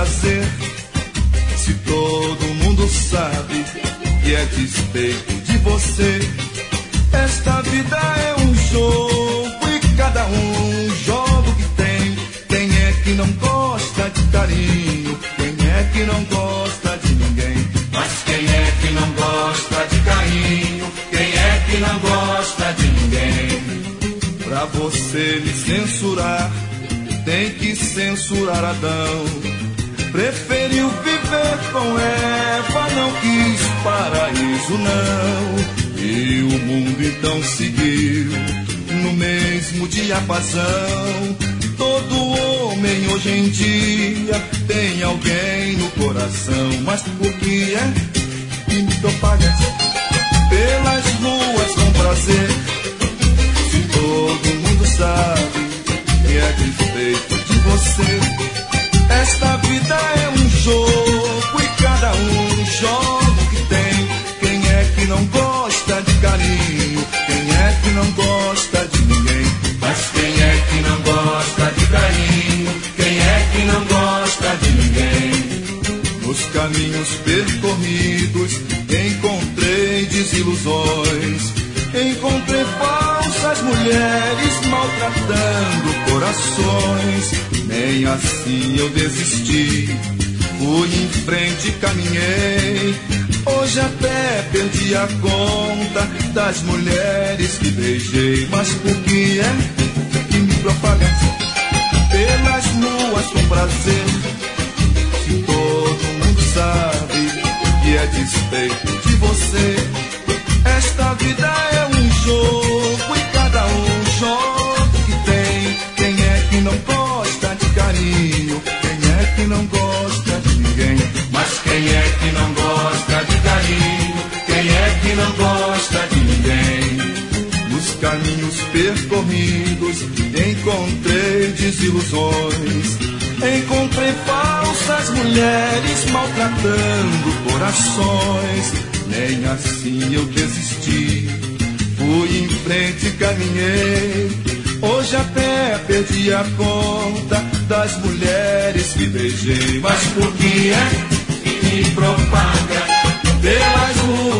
prazer. Se todo mundo sabe que é despeito de você. Esta vida é um jogo e cada um joga o que tem. Quem é que não gosta de carinho? Quem é que não gosta de ninguém? Mas quem é que não gosta de carinho? Quem é que não gosta de ninguém? Pra você me censurar, tem que censurar Adão. Preferiu viver com Eva, não quis paraíso não. E o mundo então seguiu no mesmo diapasão. Todo homem hoje em dia tem alguém no coração. Mas por que é que me propaga pelas ruas com prazer? Se todo mundo sabe que é despeito de você. Esta vida é um jogo e cada um joga o que tem. Quem é que não gosta de carinho? Quem é que não gosta de ninguém? Mas quem é que não gosta de carinho? Quem é que não gosta de ninguém? Nos caminhos percorridos encontrei desilusões. Encontrei falsas mulheres maltratando corações. Nem assim eu desisti, fui em frente e caminhei. Hoje até perdi a conta das mulheres que beijei. Mas por que é que me propaga pelas ruas com prazer? Se todo mundo sabe que é despeito de você. Esta vida é um jogo e cada um joga o que tem. Quem é que não gosta de carinho? Quem é que não gosta de ninguém? Mas quem é que não gosta de carinho? Quem é que não gosta de ninguém? Nos caminhos percorridos encontrei desilusões. Encontrei falsas mulheres maltratando corações. Nem assim eu desisti, fui em frente e caminhei. Hoje até perdi a conta das mulheres que beijei. Mas por que é que me propaga pelas ruas